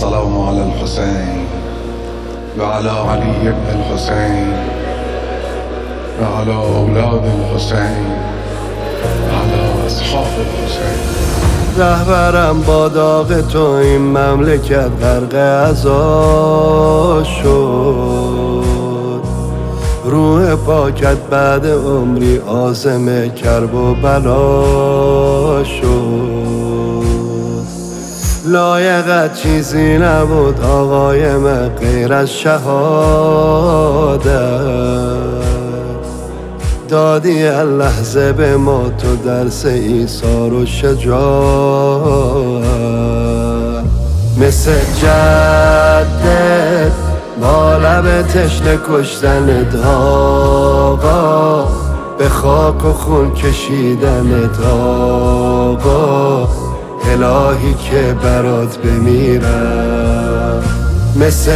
السلام على الحسين وعلى علي بن الحسين وعلى أولاد الحسين وعلى أصحاب الحسين. رهبرم با داغ تو این مملکت غرق عزا شد، روح پاکت بعد عمری عازم کرب و بلا شد. لایقت چیزی نبود آقای من غیر از شهادت، دادی اللحظه به ما تو درس ایثار و شجاعت. مثل جدت با لب تشنه کشتنت آقا، به خاک و خون کشیدنت آقا، الهی که برات بمیرم. مثل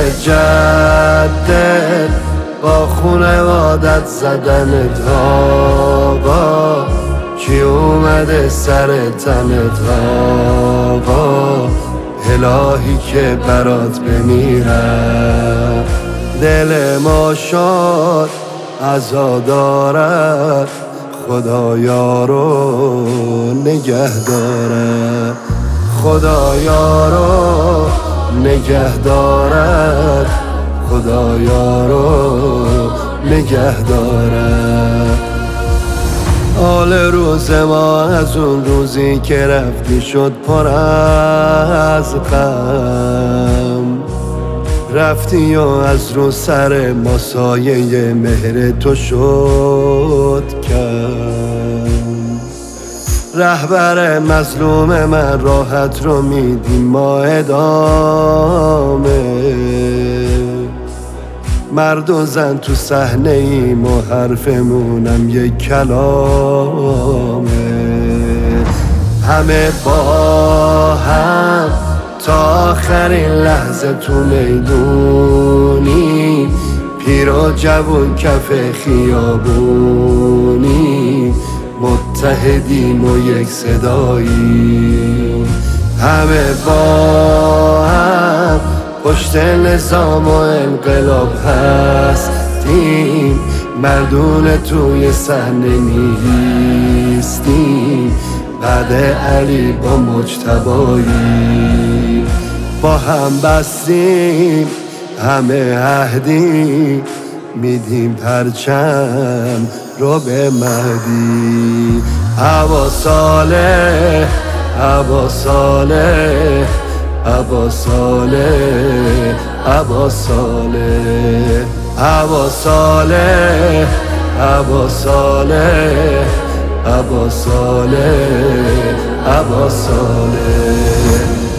جدت با خونوادت زدنت آقا، کی اومده سر تنت آقا، الهی که برات بمیرم. دل ما شاد عزا دارد، خدایا رو نگه دارد، خدایا رو نگه دارد، خدایا رو نگه دارد. حال روز ما از اون روزی که رفتی شد پر از غم، رفتی و از رو سر ما سایه مهر تو شد کم. رهبر مظلوم من راحت رو میدیم ما ادامه، مرد و زن تو صحنه ایم و حرفمونم یک کلامه. همه با هم تا آخرین لحظه تو میدونیم، پیر و جوون کف خیابونیم، متحدیم و یک صداییم. همه با هم پشت نظام و انقلاب هستیم، مردون توی صحنه نیستیم، بعد علی با مجتباییم. با هم بستیم همه عهدی، میدیم پرچم رو به مهدی. ابا صالح ابا صالح ابا صالح ابا صالح ابا صالح ابا صالح ابا صالح ابا صالح.